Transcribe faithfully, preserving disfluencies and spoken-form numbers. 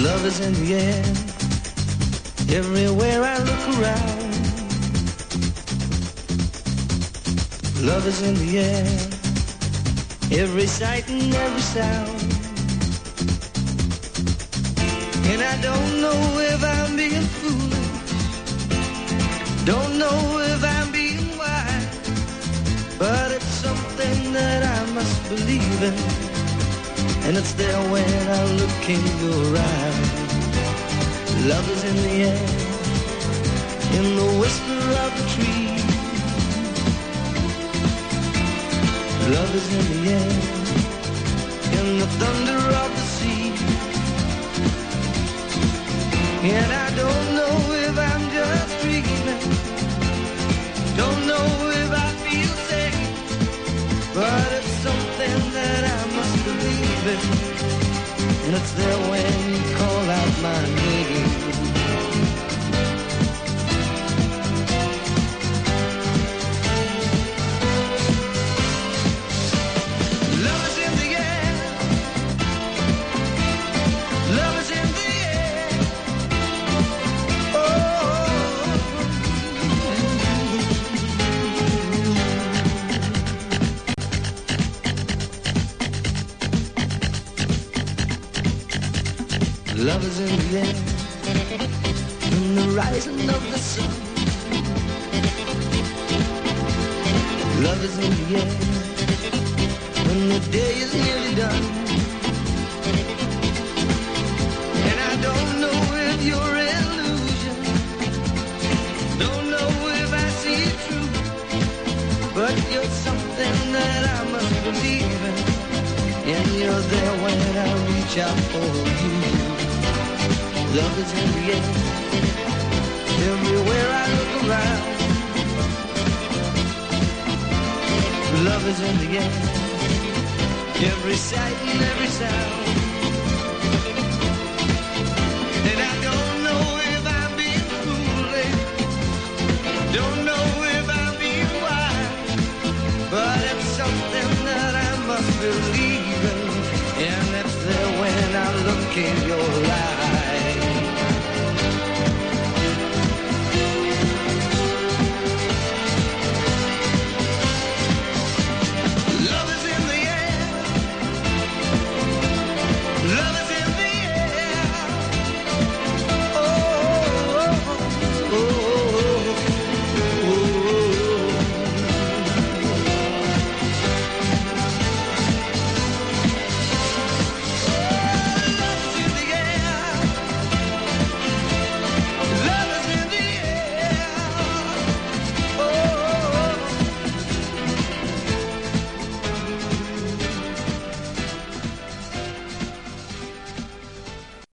Love is in the air, everywhere I look around. Love is in the air, every sight and every sound. And I don't know if I'm being foolish, don't know if I'm being wise, but it's something that I must believe in, and it's there when I look in your eyes. Love is in the air, in the whisper of the tree. Love is in the air, in the thunder of the sea. And I don't know if I'm just dreaming, don't know if I feel safe, but it's something that I must believe in, and it's there when you call out my name. Love is in the air, love is in the air. Oh, love is in the air, in the rising of the sun. Love is in the air, when the day is nearly done. And I don't know if you're illusion, don't know if I see it true, but you're something that I must believe in, and you're there when I reach out for you. Love is in the air, everywhere I look around. Love is in the air, every sight and every sound. And I don't know if I'm being foolish, don't know if I'm being wise, but it's something that I must believe in, and it's there when I look in your eyes.